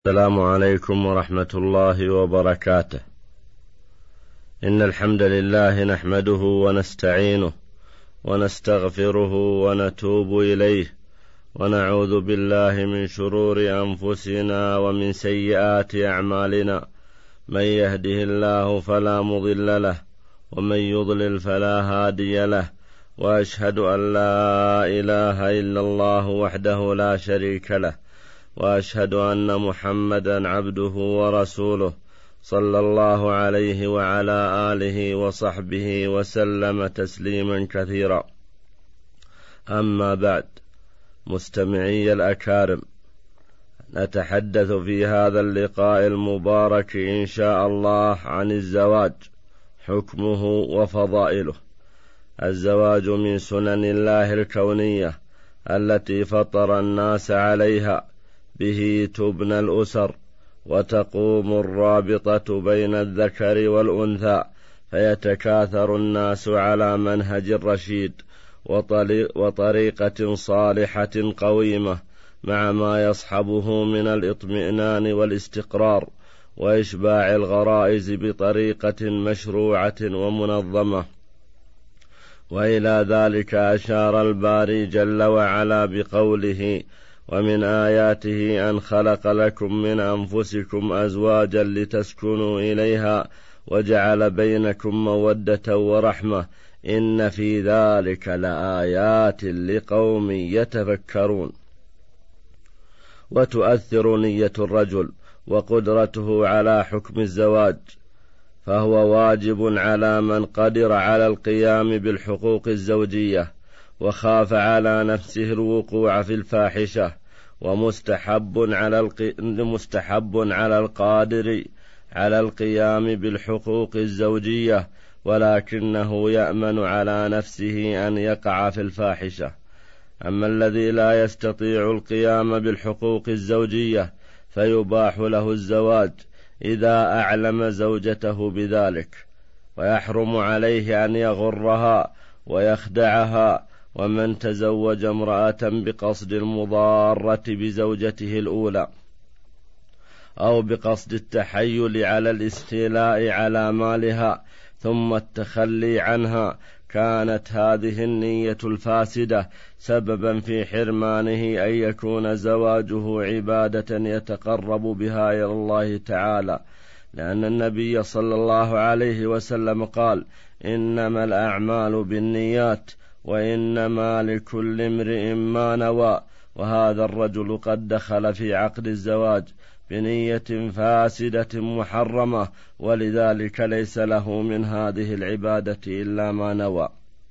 السلام عليكم ورحمة الله وبركاته. إن الحمد لله نحمده ونستعينه ونستغفره ونتوب إليه ونعوذ بالله من شرور أنفسنا ومن سيئات أعمالنا، من يهده الله فلا مضل له ومن يضلل فلا هادي له، وأشهد أن لا إله إلا الله وحده لا شريك له، وأشهد أن محمدا عبده ورسوله صلى الله عليه وعلى آله وصحبه وسلم تسليما كثيرا. أما بعد، مستمعي الأكارم، نتحدث في هذا اللقاء المبارك إن شاء الله عن الزواج، حكمه وفضائله. الزواج من سنن الله الكونية التي فطر الناس عليها، به تبنى الأسر وتقوم الرابطة بين الذكر والأنثى، فيتكاثر الناس على منهج رشيد وطريقة صالحة قويمة، مع ما يصحبه من الاطمئنان والاستقرار وإشباع الغرائز بطريقة مشروعة ومنظمة. وإلى ذلك أشار الباري جل وعلا بقوله: ومن آياته أن خلق لكم من أنفسكم أزواجا لتسكنوا إليها وجعل بينكم مودة ورحمة إن في ذلك لآيات لقوم يتفكرون. وتؤثر نية الرجل وقدرته على حكم الزواج، فهو واجب على من قدر على القيام بالحقوق الزوجية وخاف على نفسه الوقوع في الفاحشة، ومستحب على القادر على القيام بالحقوق الزوجية، ولكنه يأمن على نفسه أن يقع في الفاحشة. أما الذي لا يستطيع القيام بالحقوق الزوجية فيباح له الزواج إذا أعلم زوجته بذلك، ويحرم عليه أن يغرها ويخدعها. ومن تزوج امرأة بقصد المضارة بزوجته الأولى أو بقصد التحيل على الاستيلاء على مالها ثم التخلي عنها، كانت هذه النية الفاسدة سببا في حرمانه أن يكون زواجه عبادة يتقرب بها إلى الله تعالى، لأن النبي صلى الله عليه وسلم قال: إنما الأعمال بالنيات وإنما لكل امرئ ما نوى. وهذا الرجل قد دخل في عقد الزواج بنية فاسدة محرمة، ولذلك ليس له من هذه العبادة إلا ما نوى.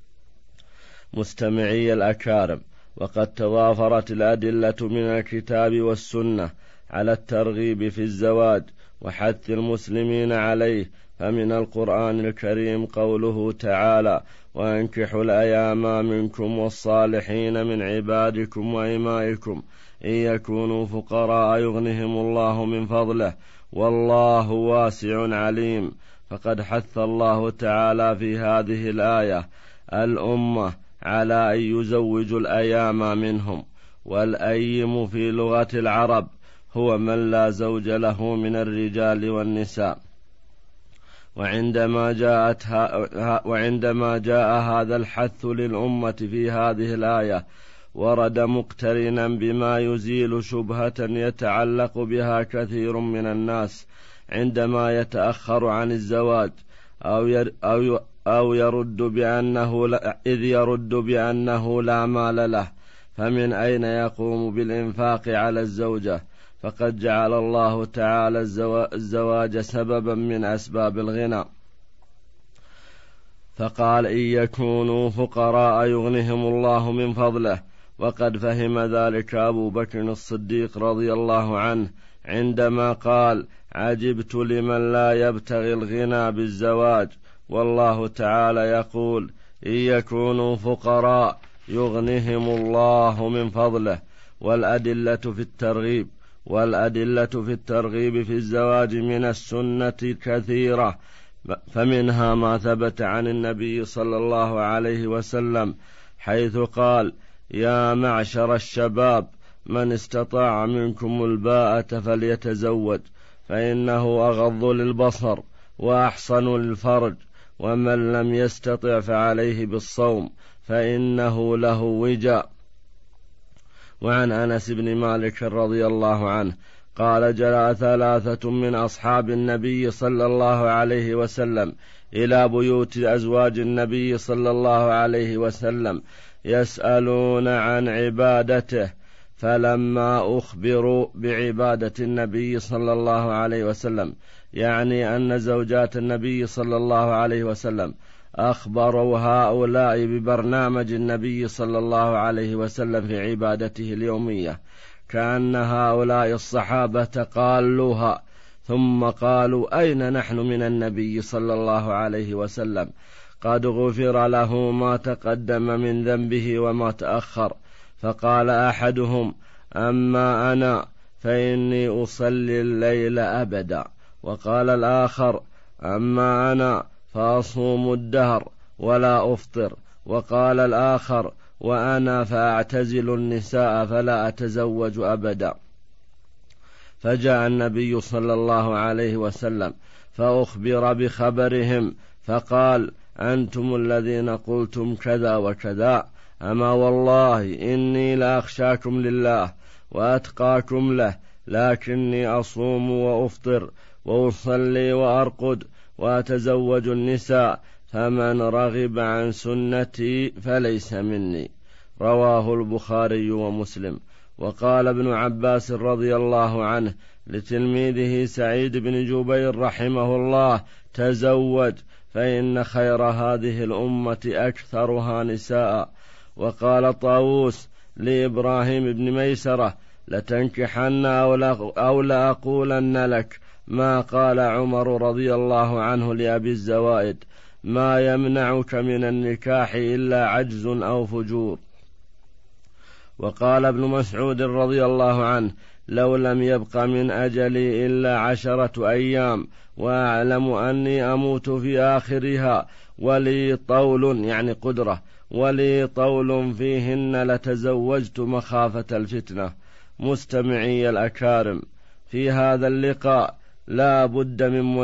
مستمعي الأكارم، وقد توافرت الأدلة من الكتاب والسنة على الترغيب في الزواج وحث المسلمين عليه. فمن القرآن الكريم قوله تعالى: وأنكحوا الأيام منكم والصالحين من عبادكم وإمائكم إن يكونوا فقراء يغنهم الله من فضله والله واسع عليم. فقد حث الله تعالى في هذه الآية الأمة على أن يزوجوا الأيام منهم. والأيم في لغة العرب هو من لا زوج له من الرجال والنساء. وعندما جاء هذا الحث للأمة في هذه الآية ورد مقترنا بما يزيل شبهة يتعلق بها كثير من الناس عندما يتأخر عن الزواج أو يرد بأنه لا مال له، فمن أين يقوم بالإنفاق على الزوجة؟ فقد جعل الله تعالى الزواج سببا من أسباب الغنى، فقال: إن يكونوا فقراء يغنهم الله من فضله. وقد فهم ذلك أبو بكر الصديق رضي الله عنه عندما قال: عجبت لمن لا يبتغي الغنى بالزواج، والله تعالى يقول: إن يكونوا فقراء يغنهم الله من فضله. والأدلة في الترغيب في الزواج من السنة كثيرة، فمنها ما ثبت عن النبي صلى الله عليه وسلم حيث قال: يا معشر الشباب من استطاع منكم الباءة فليتزوج فإنه أغض للبصر وأحصن للفرج، ومن لم يستطع فعليه بالصوم فإنه له وجاء. وعن أنس بن مالك رضي الله عنه قال: جاء 3 من أصحاب النبي صلى الله عليه وسلم إلى بيوت أزواج النبي صلى الله عليه وسلم يسألون عن عبادته، فلما أخبروا بعبادة النبي صلى الله عليه وسلم، يعني أن زوجات النبي صلى الله عليه وسلم، أخبروا هؤلاء ببرنامج النبي صلى الله عليه وسلم في عبادته اليومية، كأن هؤلاء الصحابة قالوها ثم قالوا: أين نحن من النبي صلى الله عليه وسلم؟ قد غفر له ما تقدم من ذنبه وما تأخر. فقال أحدهم: أما أنا فإني أصلي الليل أبدا. وقال الآخر: أما أنا فأصوم الدهر ولا أفطر. وقال الآخر: وأنا فأعتزل النساء فلا أتزوج أبدا. فجاء النبي صلى الله عليه وسلم فأخبر بخبرهم، فقال: أنتم الذين قلتم كذا وكذا، أما والله إني لأخشاكم لله وأتقاكم له، لكني أصوم وأفطر وأصلي وأرقد وأتزوج النساء، فمن رغب عن سنتي فليس مني. رواه البخاري ومسلم. وقال ابن عباس رضي الله عنه لتلميذه سعيد بن جبير رحمه الله: تزوج فإن خير هذه الأمة أكثرها نساء. وقال طاووس لإبراهيم بن ميسرة: لتنكحن أو لأقولن لك ما قال عمر رضي الله عنه لأبي الزوائد: ما يمنعك من النكاح إلا عجز أو فجور. وقال ابن مسعود رضي الله عنه: لو لم يبق من أجلي إلا 10 أيام وأعلم أني أموت في آخرها ولي طول، يعني قدرة، ولي طول فيهن لتزوجت مخافة الفتنة. مستمعي الأكارم، في هذا اللقاء لا بد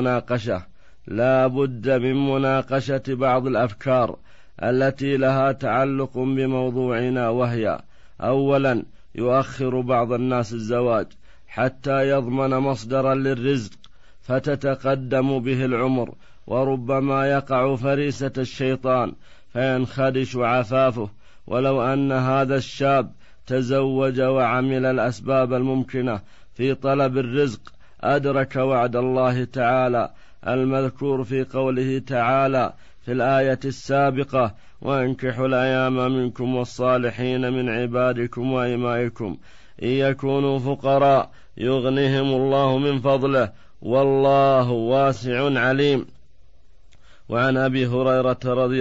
من مناقشة بعض الأفكار التي لها تعلق بموضوعنا، وهي: أولا، يؤخر بعض الناس الزواج حتى يضمن مصدرا للرزق فتتقدم به العمر، وربما يقع فريسة الشيطان فينخدش عفافه. ولو أن هذا الشاب تزوج وعمل الأسباب الممكنة في طلب الرزق أدرك وعد الله تعالى المذكور في قوله تعالى في الآية السابقة: وانكحوا الأيام منكم والصالحين من عبادكم وإمائكم إن يكونوا فقراء يغنهم الله من فضله والله واسع عليم. وعن أبي هريرة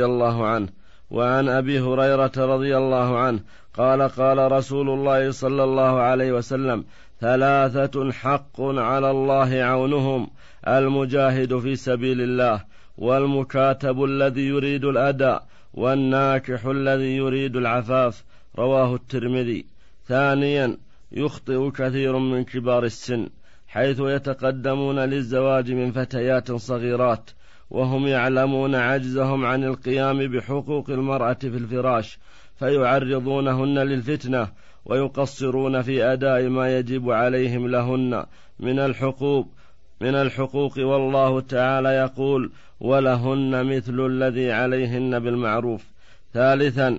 رضي الله عنه قال: قال رسول الله صلى الله عليه وسلم: 3 حق على الله عونهم: المجاهد في سبيل الله، والمكاتب الذي يريد الأداء، والناكح الذي يريد العفاف. رواه الترمذي. ثانيا، يخطئ كثير من كبار السن حيث يتقدمون للزواج من فتيات صغيرات وهم يعلمون عجزهم عن القيام بحقوق المرأة في الفراش، فيعرضونهن للفتنة ويقصرون في أداء ما يجب عليهم لهن من الحقوق، والله تعالى يقول: ولهن مثل الذي عليهن بالمعروف. ثالثا،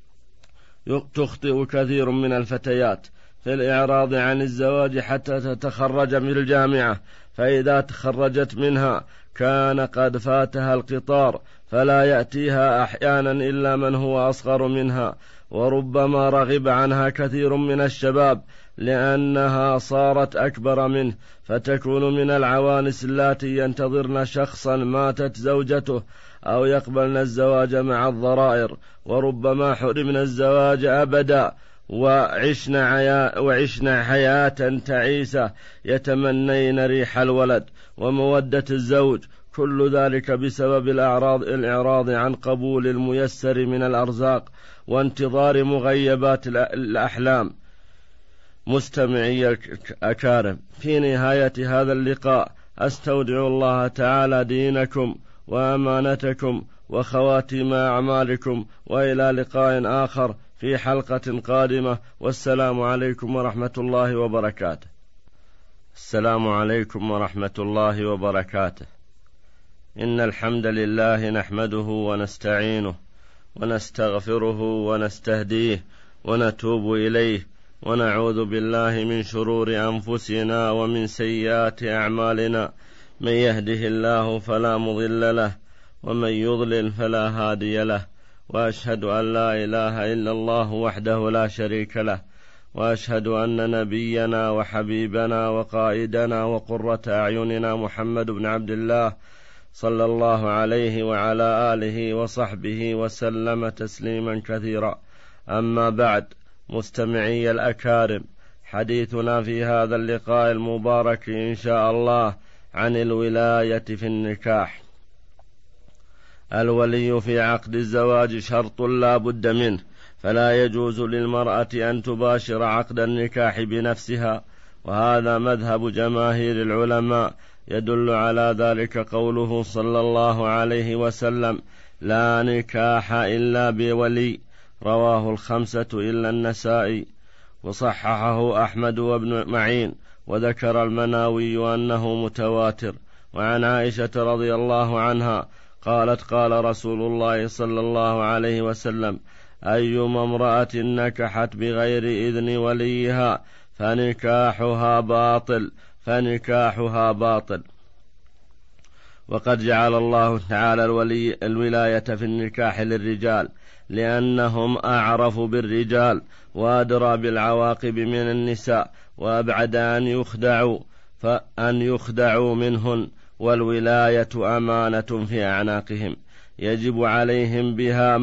تخطئ كثير من الفتيات في الإعراض عن الزواج حتى تتخرج من الجامعة، فإذا تخرجت منها كان قد فاتها القطار، فلا يأتيها أحيانا إلا من هو أصغر منها، وربما رغب عنها كثير من الشباب لأنها صارت أكبر منه، فتكون من العوانس اللاتي ينتظرن شخصا ماتت زوجته أو يقبلن الزواج مع الضرائر، وربما حرمن الزواج أبدا وعشنا حياة تعيسة يتمنين ريح الولد ومودة الزوج، كل ذلك بسبب الإعراض عن قبول الميسر من الأرزاق وانتظار مغيبات الأحلام. مستمعي الأكارم، في نهاية هذا اللقاء أستودع الله تعالى دينكم وأمانتكم وخواتيم أعمالكم، وإلى لقاء آخر في حلقة قادمة، والسلام عليكم ورحمة الله وبركاته. السلام عليكم ورحمة الله وبركاته. إن الحمد لله نحمده ونستعينه ونستغفره ونستهديه ونتوب إليه، ونعوذ بالله من شرور أنفسنا ومن سيئات أعمالنا، من يهده الله فلا مضل له ومن يضلل فلا هادي له، وأشهد أن لا إله إلا الله وحده لا شريك له، وأشهد أن نبينا وحبيبنا وقائدنا وقرة أعيننا محمد بن عبد الله صلى الله عليه وعلى آله وصحبه وسلم تسليما كثيرا. أما بعد، مستمعي الأكارم، حديثنا في هذا اللقاء المبارك إن شاء الله عن الولاية في النكاح. الولي في عقد الزواج شرط لا بد منه، فلا يجوز للمرأة أن تباشر عقد النكاح بنفسها، وهذا مذهب جماهير العلماء. يدل على ذلك قوله صلى الله عليه وسلم: لا نكاح إلا بولي، رواه الخمسة إلا النسائي، وصححه أحمد وابن معين، وذكر المناوي أنه متواتر. وعن عائشة رضي الله عنها قالت: قال رسول الله صلى الله عليه وسلم: أيما امرأة نكحت بغير إذن وليها فنكاحها باطل. وقد جعل الله تعالى الولاية في النكاح للرجال، لأنهم أعرف بالرجال وأدرى بالعواقب من النساء، وأبعد أن يخدعوا منهن، والولاية أمانة في أعناقهم، يجب عليهم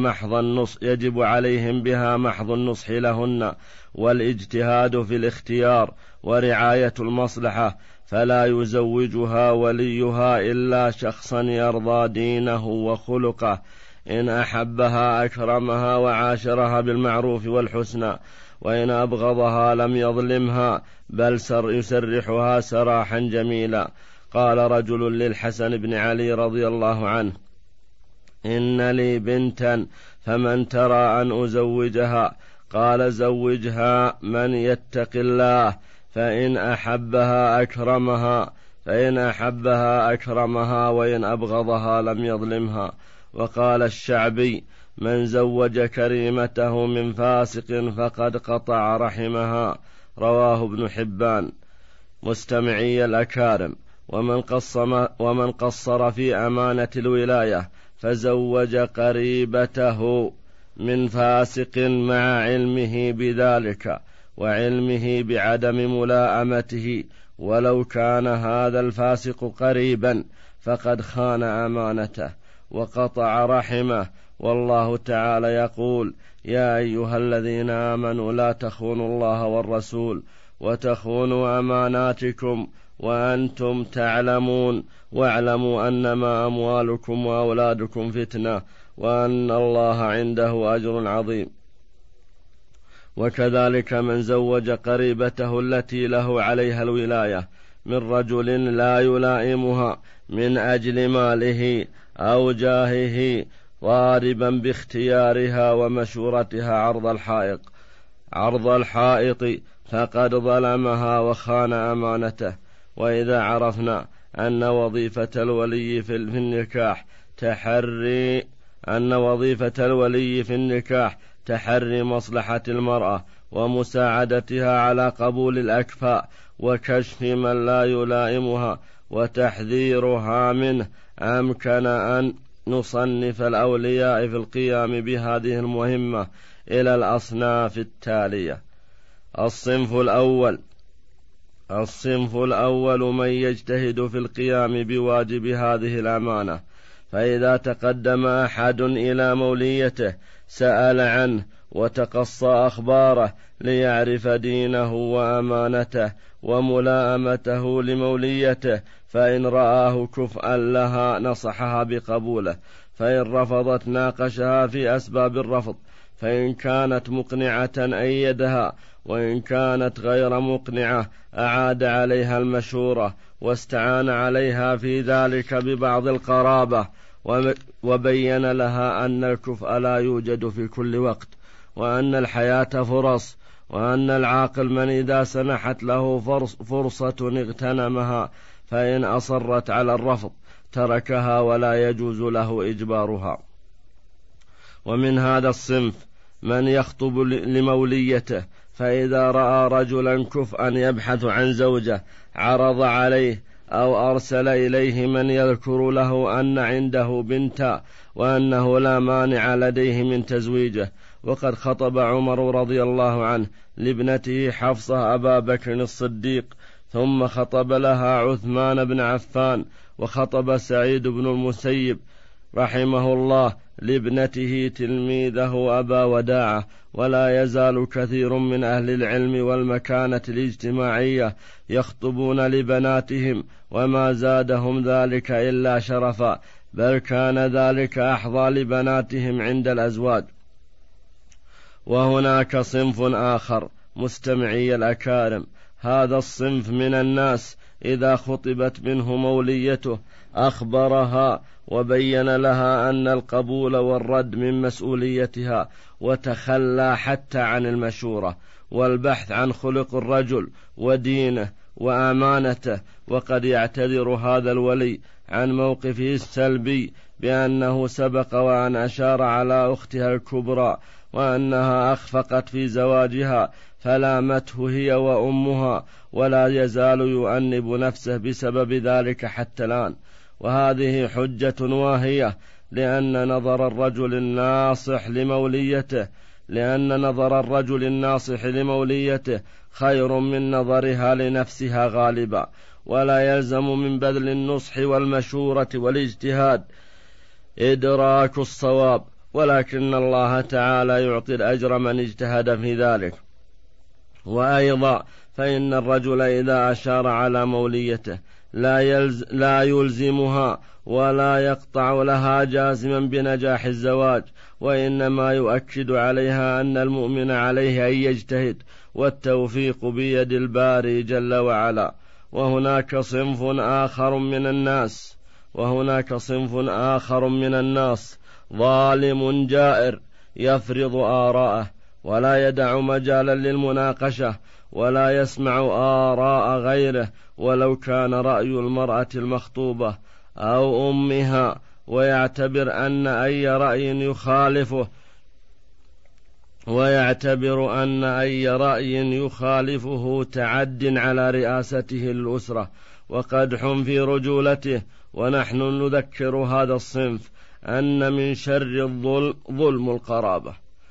بها محض النصح لهن، والاجتهاد في الاختيار، ورعاية المصلحة، فلا يزوجها وليها إلا شخصا يرضى دينه وخلقه، إن أحبها أكرمها وعاشرها بالمعروف والحسنى، وإن أبغضها لم يظلمها، بل يسرحها سراحا جميلا. قال رجل للحسن بن علي رضي الله عنه: إن لي بنتا فمن ترى أن أزوجها؟ قال: زوجها من يتق الله، فإن أحبها أكرمها وإن أبغضها لم يظلمها. وقال الشعبي: من زوج كريمته من فاسق فقد قطع رحمها، رواه ابن حبان. مستمعي الأكارم، ومن قصر في أمانة الولاية فزوج قريبته من فاسق مع علمه بذلك وعلمه بعدم ملاءمته، ولو كان هذا الفاسق قريبا فقد خان أمانته وقطع رحمه. والله تعالى يقول: يا أيها الذين آمنوا لا تخونوا الله والرسول وتخونوا أماناتكم وأنتم تعلمون، واعلموا أنما أموالكم وأولادكم فتنة وأن الله عنده أجر عظيم. وكذلك من زوج قريبته التي له عليها الولاية من رجل لا يلائمها من أجل ماله أو جاهه، ضاربا باختيارها ومشورتها عرض الحائط، فقد ظلمها وخان أمانته. وإذا عرفنا أن وظيفة الولي في النكاح تحري مصلحة المرأة ومساعدتها على قبول الأكفاء وكشف من لا يلائمها وتحذيرها منه، أمكن أن نصنف الأولياء في القيام بهذه المهمة إلى الأصناف التالية. الصنف الأول من يجتهد في القيام بواجب هذه الأمانة، فإذا تقدم أحد إلى موليته سأل عنه وتقصى أخباره ليعرف دينه وأمانته وملاءمته لموليته، فإن رآه كفءا لها نصحها بقبوله، فإن رفضت ناقشها في أسباب الرفض، فإن كانت مقنعة أيدها، وإن كانت غير مقنعة أعاد عليها المشورة واستعان عليها في ذلك ببعض القرابة، وبين لها أن الكفء لا يوجد في كل وقت، وأن الحياة فرص، وأن العاقل من إذا سنحت له فرصة اغتنمها، فإن أصرت على الرفض تركها ولا يجوز له إجبارها. ومن هذا الصنف من يخطب لموليته، فإذا رأى رجلا كفءا يبحث عن زوجة عرض عليه أو أرسل إليه من يذكر له أن عنده بنتا وأنه لا مانع لديه من تزويجه. وقد خطب عمر رضي الله عنه لابنته حفصة أبا بكر الصديق، ثم خطب لها عثمان بن عفان، وخطب سعيد بن المسيب رحمه الله لابنته تلميذه أبا وداعة. ولا يزال كثير من أهل العلم والمكانة الاجتماعية يخطبون لبناتهم، وما زادهم ذلك إلا شرفا، بل كان ذلك أحظى لبناتهم عند الأزواج. وهناك صنف آخر مستمعي الأكارم، هذا الصنف من الناس إذا خطبت منه موليته أخبرها وبين لها أن القبول والرد من مسؤوليتها، وتخلى حتى عن المشورة والبحث عن خلق الرجل ودينه وأمانته. وقد يعتذر هذا الولي عن موقفه السلبي بأنه سبق وأن أشار على أختها الكبرى وأنها أخفقت في زواجها فلامته هي وأمها، ولا يزال يؤنب نفسه بسبب ذلك حتى الآن. وهذه حجة واهية، لأن نظر الرجل الناصح لموليته خير من نظرها لنفسها غالبا. ولا يلزم من بذل النصح والمشورة والاجتهاد إدراك الصواب، ولكن الله تعالى يعطي الأجر من اجتهد في ذلك. وأيضا فإن الرجل إذا أشار على موليته لا يلزمها ولا يقطع لها جازما بنجاح الزواج، وإنما يؤكد عليها أن المؤمن عليه أن يجتهد، والتوفيق بيد الباري جل وعلا. وهناك صنف آخر من الناس ظالم جائر يفرض آراءه ولا يدع مجالا للمناقشة، ولا يسمع آراء غيره ولو كان رأي المرأة المخطوبة أو أمها، ويعتبر أن أي رأي يخالفه تعد على رئاسته الأسرة وقدح في رجولته. ونحن نذكر هذا الصنف أن من شر ظلم القرابة.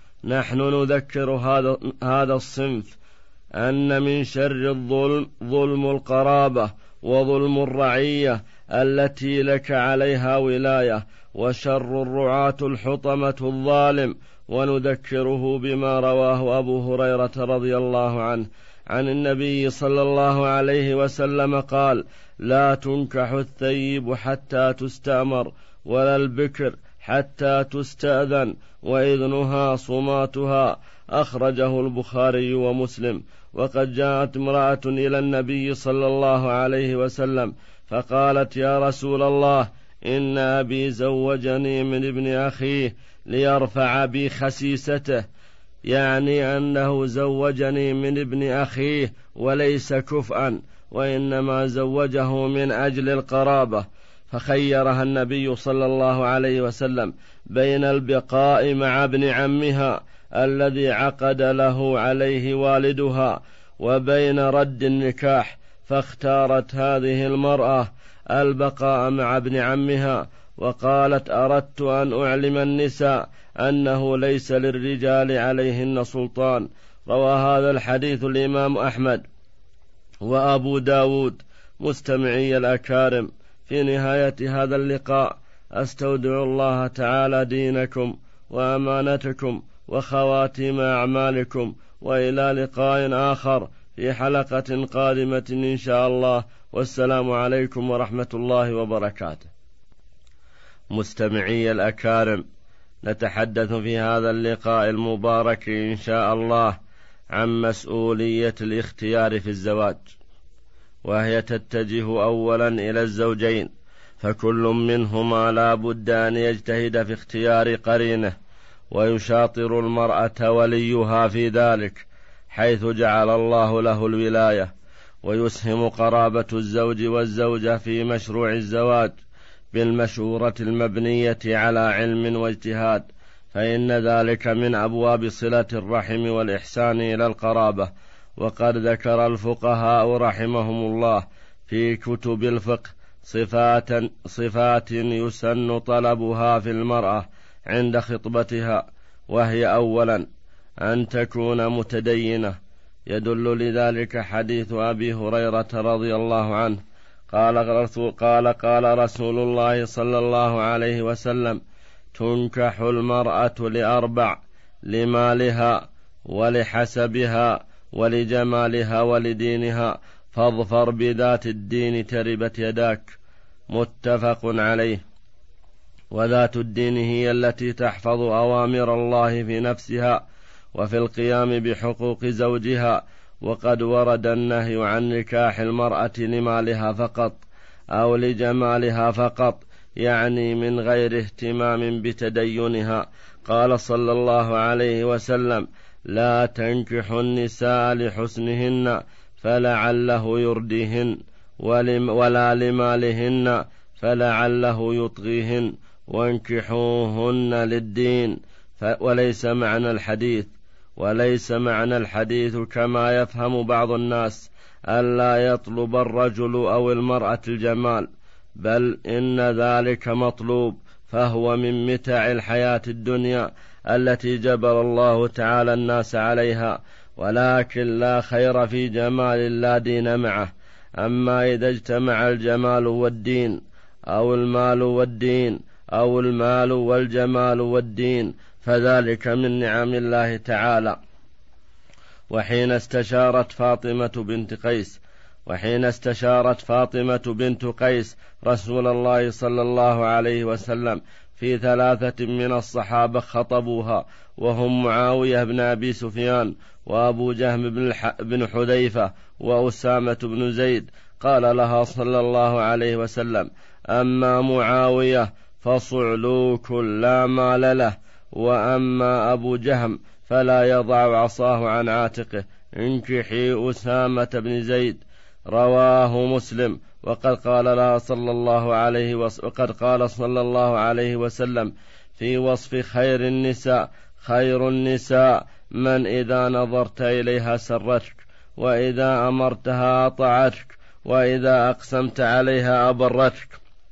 أن من شر ظلم القرابة وظلم الرعية التي لك عليها ولاية، وشر الرعاة الحطمة الظالم. ونذكره بما رواه أبو هريرة رضي الله عنه عن النبي صلى الله عليه وسلم قال: لا تنكح الثيب حتى تستأمر، ولا البكر حتى تستأذن، وإذنها صماتها. أخرجه البخاري ومسلم. وقد جاءت امرأة إلى النبي صلى الله عليه وسلم فقالت: يا رسول الله، إن أبي زوجني من ابن أخيه ليرفع بي خسيسته، يعني أنه زوجني من ابن أخيه وليس كفءا، وإنما زوجه من أجل القرابة. فخيرها النبي صلى الله عليه وسلم بين البقاء مع ابن عمها الذي عقد له عليه والدها وبين رد النكاح، فاختارت هذه المرأة البقاء مع ابن عمها، وقالت: أردت أن أعلم النساء أنه ليس للرجال عليهن سلطان. روى هذا الحديث الإمام أحمد وأبو داود. مستمعي الأكارم، في نهاية هذا اللقاء أستودع الله تعالى دينكم وأمانتكم وخواتيم أعمالكم، وإلى لقاء آخر في حلقة قادمة إن شاء الله، والسلام عليكم ورحمة الله وبركاته. مستمعي الأكارم، نتحدث في هذا اللقاء المبارك إن شاء الله عن مسؤولية الاختيار في الزواج، وهي تتجه أولا إلى الزوجين، فكل منهما لا بد أن يجتهد في اختيار قرينه، ويشاطر المرأة وليها في ذلك، حيث جعل الله له الولاية، ويسهم قرابة الزوج والزوجة في مشروع الزواج بالمشورة المبنية على علم واجتهاد، فإن ذلك من أبواب صلة الرحم والإحسان إلى القرابة. وقد ذكر الفقهاء رحمهم الله في كتب الفقه صفات يسن طلبها في المرأة عند خطبتها، وهي أولا أن تكون متدينة، يدل لذلك حديث أبي هريرة رضي الله عنه قال رسول الله صلى الله عليه وسلم: تنكح المرأة لأربع: لمالها ولحسبها ولجمالها ولدينها، فاظفر بذات الدين تربت يداك. متفق عليه. وذات الدين هي التي تحفظ أوامر الله في نفسها وفي القيام بحقوق زوجها. وقد ورد النهي عن نكاح المرأة لمالها فقط أو لجمالها فقط، يعني من غير اهتمام بتدينها. قال صلى الله عليه وسلم: لا تنكحوا النساء لحسنهن فلعله يرديهن، ولا لمالهن فلعله يطغيهن، وانكحوهن للدين. وليس معنى الحديث كما يفهم بعض الناس ألا يطلب الرجل أو المرأة الجمال، بل إن ذلك مطلوب، فهو من متاع الحياة الدنيا التي جبل الله تعالى الناس عليها، ولكن لا خير في جمال لا دين معه. أما إذا اجتمع الجمال والدين أو المال والدين أو المال والجمال والدين فذلك من نعم الله تعالى. وحين استشارت فاطمة بنت قيس رسول الله صلى الله عليه وسلم في 3 من الصحابة خطبوها، وهم معاوية بن أبي سفيان، وأبو جهم بن حذيفة، وأسامة بن زيد. قال لها صلى الله عليه وسلم: أما معاوية فصعلوك لا مال له، وأما أبو جهم فلا يضع عصاه عن عاتقه، انكحي أسامة بن زيد. رواه مسلم. وقد قال صلى الله عليه وسلم في وصف خير النساء من إذا نظرت إليها سرتك، وإذا أمرتها أطاعتك، وإذا أقسمت عليها أبرتك،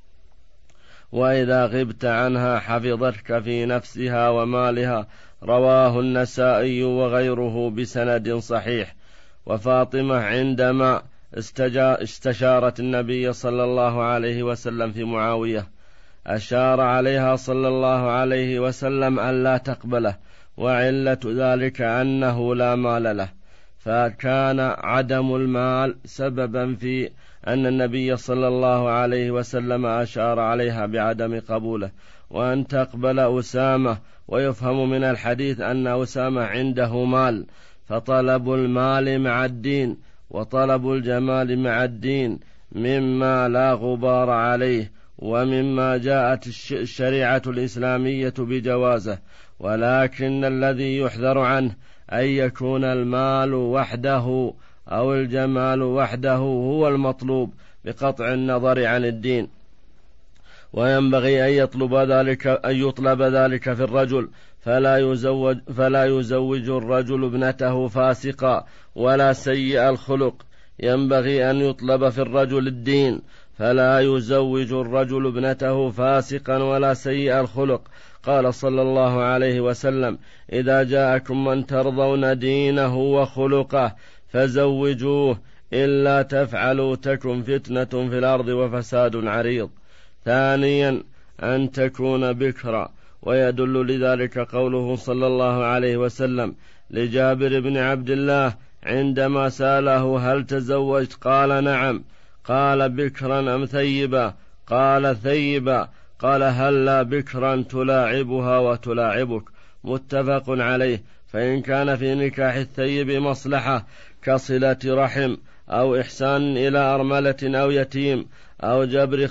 وإذا غبت عنها حفظتك في نفسها ومالها. رواه النسائي وغيره بسند صحيح. وفاطمة عندما استشارت النبي صلى الله عليه وسلم في معاوية أشار عليها صلى الله عليه وسلم ألا تقبله، وعلة ذلك أنه لا مال له، فكان عدم المال سببا في أن النبي صلى الله عليه وسلم أشار عليها بعدم قبوله وأن تقبل أسامة. ويفهم من الحديث أن أسامة عنده مال، فطلب المال مع الدين وطلب الجمال مع الدين مما لا غبار عليه، ومما جاءت الشريعة الإسلامية بجوازه. ولكن الذي يحذر عنه أن يكون المال وحده أو الجمال وحده هو المطلوب بقطع النظر عن الدين. وينبغي أن يطلب ذلك في الرجل، فلا يزوج الرجل ابنته فاسقا ولا سيء الخلق. ينبغي أن يطلب في الرجل الدين، فلا يزوج الرجل ابنته فاسقا ولا سيء الخلق. قال صلى الله عليه وسلم: إذا جاءكم من ترضون دينه وخلقه فزوجوه، إلا تفعلوا تكن فتنة في الأرض وفساد عريض. ثانيا أن تكون بكرا، ويدل لذلك قوله صلى الله عليه وسلم لجابر بن عبد الله عندما سأله: هل تزوجت؟ قال: نعم. قال: بكرا أم ثيبا؟ قال: ثيبا. قال: هلا بكرا تلاعبها وتلاعبك، متفق عليه. فإن كان في نكاح الثيب مصلحة كصلة رحم أو إحسان إلى أرملة أو يتيم أو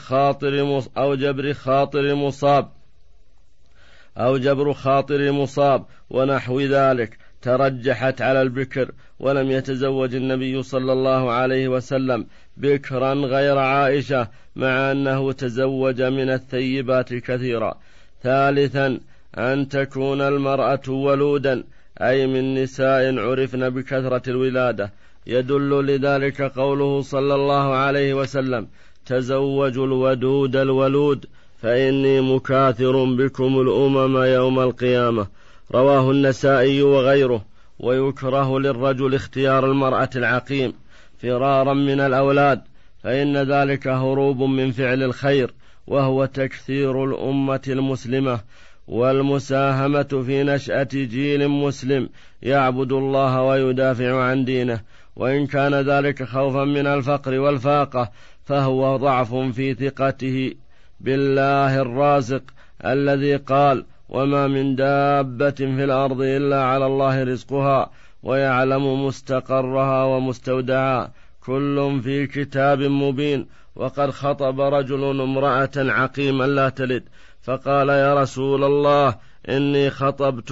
جبر خاطر مصاب ونحو ذلك، ترجحت على البكر. ولم يتزوج النبي صلى الله عليه وسلم بكرا غير عائشة، مع أنه تزوج من الثيبات كثيرا. ثالثا، أن تكون المرأة ولودا، أي من نساء عرفن بكثرة الولادة. يدل لذلك قوله صلى الله عليه وسلم: تزوجوا الودود الولود فإني مكاثر بكم الأمم يوم القيامة. رواه النسائي وغيره. ويكره للرجل اختيار المرأة العقيم فرارا من الأولاد، فإن ذلك هروب من فعل الخير، وهو تكثير الأمة المسلمة والمساهمة في نشأة جيل مسلم يعبد الله ويدافع عن دينه. وإن كان ذلك خوفا من الفقر والفاقة، فهو ضعف في ثقته بالله الرازق الذي قال: وما من دابة في الأرض إلا على الله رزقها ويعلم مستقرها ومستودعها، كل في كتاب مبين. وقد خطب رجل امرأة عقيما لا تلد، فقال: يا رسول الله، إني خطبت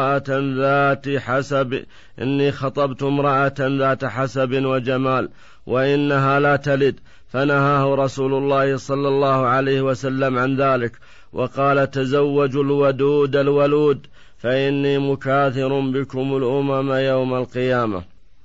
امرأة ذات حسب وجمال وإنها لا تلد، فنهاه رسول الله صلى الله عليه وسلم عن ذلك، وقال: تزوجوا الودود الولود فإني مكاثر بكم الأمم يوم القيامة.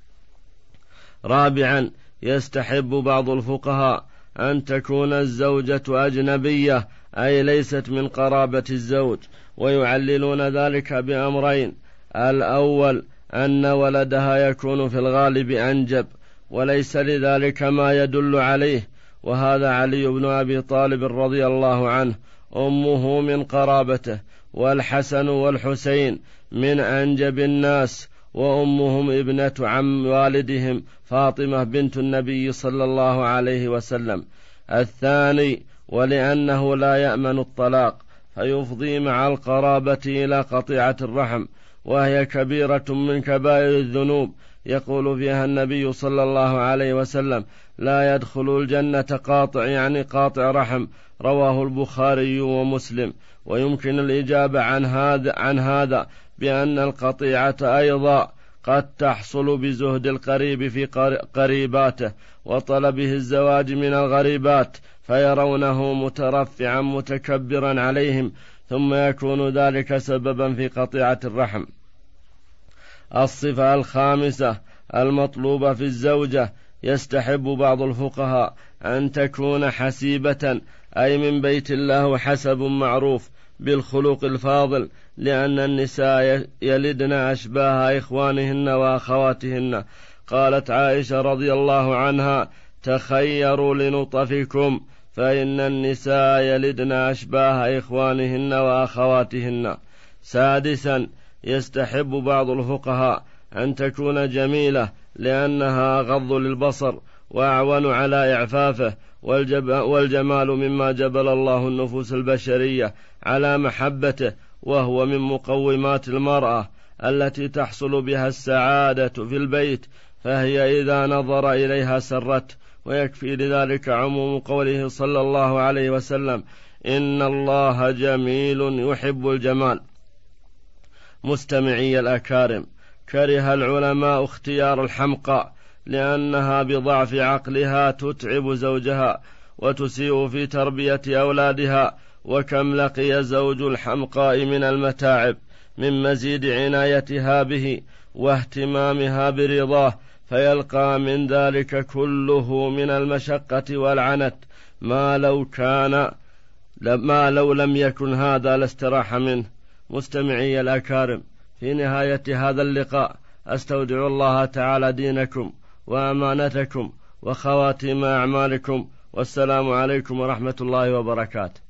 رابعا، يستحب بعض الفقهاء أن تكون الزوجة أجنبية، أي ليست من قرابة الزوج، ويعللون ذلك بأمرين: الأول أن ولدها يكون في الغالب أنجب، وليس لذلك ما يدل عليه، وهذا علي بن أبي طالب رضي الله عنه، أمه من قرابته، والحسن والحسين من أنجب الناس، وأمهم ابنة عم والدهم فاطمة بنت النبي صلى الله عليه وسلم. الثاني، ولأنه لا يأمن الطلاق، فيفضي مع القرابة إلى قطيعة الرحم، وهي كبيرة من كبائر الذنوب، يقول فيها النبي صلى الله عليه وسلم: لا يدخل الجنة قاطع، يعني قاطع رحم. رواه البخاري ومسلم. ويمكن الإجابة عن هذا بأن القطيعة أيضا قد تحصل بزهد القريب في قريباته وطلبه الزواج من الغريبات، فيرونه مترفعا متكبرا عليهم، ثم يكون ذلك سببا في قطيعة الرحم. الصفة الخامسة المطلوبة في الزوجة: يستحب بعض الفقهاء أن تكون حسيبة، أي من بيت الله حسب معروف بالخلق الفاضل، لأن النساء يلدن أشباه إخوانهن وأخواتهن. قالت عائشة رضي الله عنها: تخيروا لنطفكم، فإن النساء يلدن أشباه إخوانهن وأخواتهن. سادسا، يستحب بعض الفقهاء أن تكون جميلة، لأنها أغض للبصر وأعون على إعفافه، والجمال مما جبل الله النفوس البشرية على محبته، وهو من مقومات المرأة التي تحصل بها السعادة في البيت، فهي إذا نظر إليها سرت. ويكفي لذلك عموم قوله صلى الله عليه وسلم: إن الله جميل يحب الجمال. مستمعي الأكارم، كره العلماء اختيار الحمقى، لأنها بضعف عقلها تتعب زوجها وتسيء في تربية أولادها. وكم لقي زوج الحمقاء من المتاعب من مزيد عنايتها به واهتمامها برضاه، فيلقى من ذلك كله من المشقة والعنت ما لو لم يكن هذا لاستراح منه. مستمعي الأكارم، في نهاية هذا اللقاء أستودع الله تعالى دينكم وأمانتكم وخواتيم أعمالكم، والسلام عليكم ورحمة الله وبركاته.